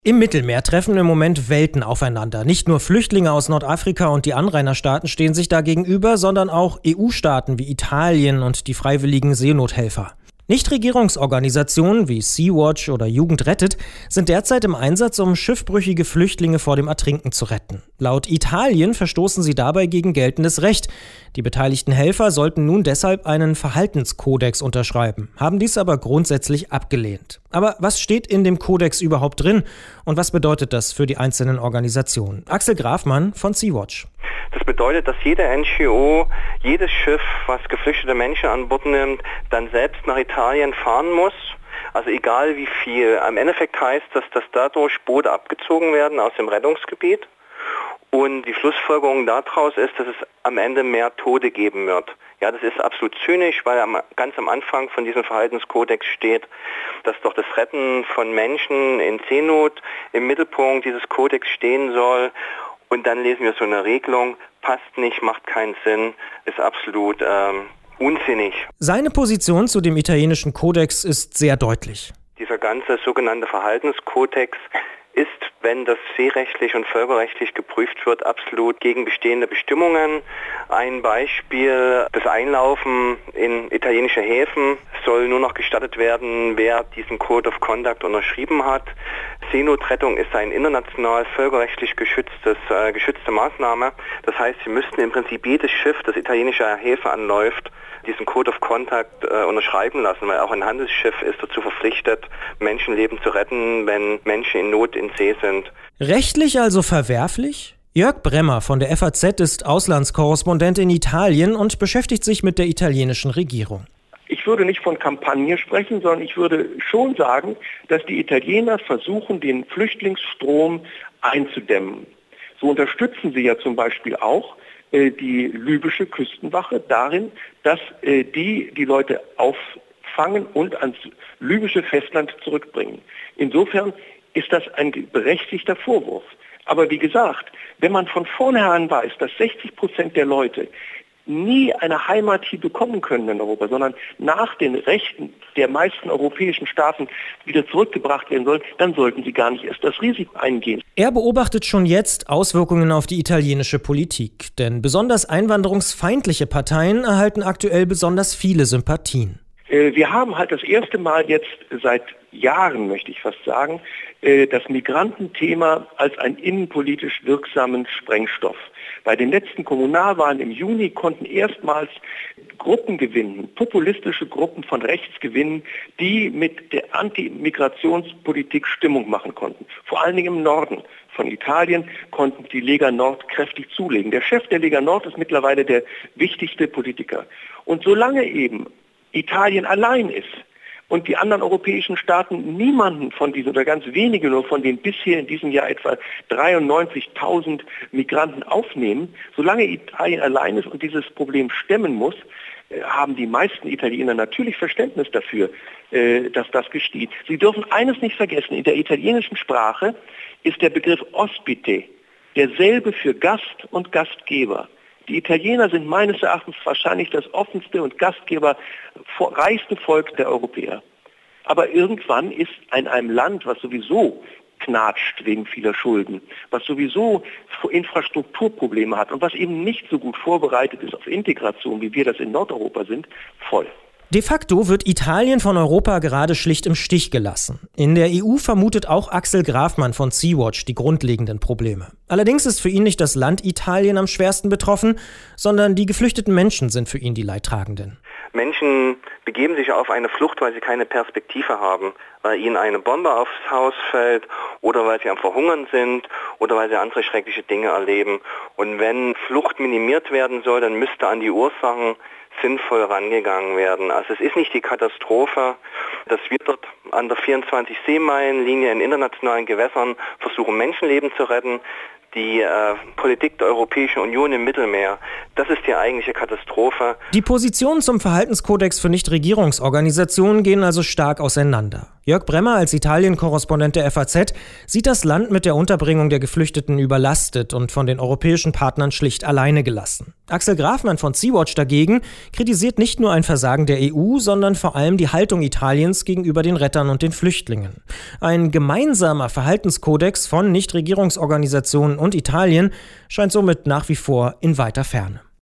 Im Mittelmeer treffen im Moment Welten aufeinander. Nicht nur Flüchtlinge aus Nordafrika und die Anrainerstaaten stehen sich da gegenüber, sondern auch EU-Staaten wie Italien und die freiwilligen Seenothelfer. Nichtregierungsorganisationen wie Sea-Watch oder Jugend rettet sind derzeit im Einsatz, um schiffbrüchige Flüchtlinge vor dem Ertrinken zu retten. Laut Italien verstoßen sie dabei gegen geltendes Recht. Die beteiligten Helfer sollten nun deshalb einen Verhaltenskodex unterschreiben, haben dies aber grundsätzlich abgelehnt. Aber was steht in dem Kodex überhaupt drin und was bedeutet das für die einzelnen Organisationen? Axel Grafmann von Sea-Watch. Das bedeutet, dass jede NGO, jedes Schiff, was geflüchtete Menschen an Bord nimmt, dann selbst nach Italien fahren muss. Also egal wie viel. Im Endeffekt heißt das, dass dadurch Boote abgezogen werden aus dem Rettungsgebiet. Und die Schlussfolgerung daraus ist, dass es am Ende mehr Tote geben wird. Ja, das ist absolut zynisch, weil ganz am Anfang von diesem Verhaltenskodex steht, dass doch das Retten von Menschen in Seenot im Mittelpunkt dieses Kodex stehen soll. Und dann lesen wir so eine Regelung, passt nicht, macht keinen Sinn, ist absolut unsinnig. Seine Position zu dem italienischen Kodex ist sehr deutlich. Dieser ganze sogenannte Verhaltenskodex ist, wenn das seerechtlich und völkerrechtlich geprüft wird, absolut gegen bestehende Bestimmungen. Ein Beispiel, das Einlaufen in italienische Häfen soll nur noch gestattet werden, wer diesen Code of Conduct unterschrieben hat. Seenotrettung ist eine international völkerrechtlich geschützte Maßnahme. Das heißt, Sie müssten im Prinzip jedes Schiff, das italienische Häfen anläuft, diesen Code of Conduct unterschreiben lassen, weil auch ein Handelsschiff ist dazu verpflichtet, Menschenleben zu retten, wenn Menschen in Not in See sind. Rechtlich also verwerflich? Jörg Bremmer von der FAZ ist Auslandskorrespondent in Italien und beschäftigt sich mit der italienischen Regierung. Ich würde nicht von Kampagne sprechen, sondern ich würde schon sagen, dass die Italiener versuchen, den Flüchtlingsstrom einzudämmen. So unterstützen sie ja zum Beispiel auch die libysche Küstenwache darin, dass die Leute auffangen und ans libysche Festland zurückbringen. Insofern ist das ein berechtigter Vorwurf. Aber wie gesagt, wenn man von vornherein weiß, dass 60% der Leute nie eine Heimat hier bekommen können in Europa, sondern nach den Rechten der meisten europäischen Staaten wieder zurückgebracht werden sollen, dann sollten sie gar nicht erst das Risiko eingehen. Er beobachtet schon jetzt Auswirkungen auf die italienische Politik, denn besonders einwanderungsfeindliche Parteien erhalten aktuell besonders viele Sympathien. Wir haben halt das erste Mal jetzt seit Jahren, möchte ich fast sagen, das Migrantenthema als einen innenpolitisch wirksamen Sprengstoff. Bei den letzten Kommunalwahlen im Juni konnten erstmals Gruppen gewinnen, populistische Gruppen von rechts gewinnen, die mit der Anti-Migrationspolitik Stimmung machen konnten. Vor allen Dingen im Norden von Italien konnten die Lega Nord kräftig zulegen. Der Chef der Lega Nord ist mittlerweile der wichtigste Politiker. Und solange eben Italien allein ist und die anderen europäischen Staaten niemanden von diesen oder ganz wenige nur von den bisher in diesem Jahr etwa 93.000 Migranten aufnehmen, solange Italien allein ist und dieses Problem stemmen muss, haben die meisten Italiener natürlich Verständnis dafür, dass das geschieht. Sie dürfen eines nicht vergessen, in der italienischen Sprache ist der Begriff Ospite derselbe für Gast und Gastgeber. Die Italiener sind meines Erachtens wahrscheinlich das offenste und gastgeberreichste Volk der Europäer. Aber irgendwann ist in einem Land, was sowieso knatscht wegen vieler Schulden, was sowieso Infrastrukturprobleme hat und was eben nicht so gut vorbereitet ist auf Integration, wie wir das in Nordeuropa sind, voll. De facto wird Italien von Europa gerade schlicht im Stich gelassen. In der EU vermutet auch Axel Grafmann von Sea-Watch die grundlegenden Probleme. Allerdings ist für ihn nicht das Land Italien am schwersten betroffen, sondern die geflüchteten Menschen sind für ihn die Leidtragenden. Menschen begeben sich auf eine Flucht, weil sie keine Perspektive haben, weil ihnen eine Bombe aufs Haus fällt oder weil sie am Verhungern sind oder weil sie andere schreckliche Dinge erleben. Und wenn Flucht minimiert werden soll, dann müsste an die Ursachen sinnvoll rangegangen werden. Also es ist nicht die Katastrophe, dass wir dort an der 24-Seemeilen-Linie in internationalen Gewässern versuchen, Menschenleben zu retten. Die Politik der Europäischen Union im Mittelmeer, das ist die eigentliche Katastrophe. Die Positionen zum Verhaltenskodex für Nichtregierungsorganisationen gehen also stark auseinander. Jörg Bremmer als Italien-Korrespondent der FAZ sieht das Land mit der Unterbringung der Geflüchteten überlastet und von den europäischen Partnern schlicht alleine gelassen. Axel Grafmann von Sea-Watch dagegen kritisiert nicht nur ein Versagen der EU, sondern vor allem die Haltung Italiens gegenüber den Rettern und den Flüchtlingen. Ein gemeinsamer Verhaltenskodex von Nichtregierungsorganisationen und Italien scheint somit nach wie vor in weiter Ferne.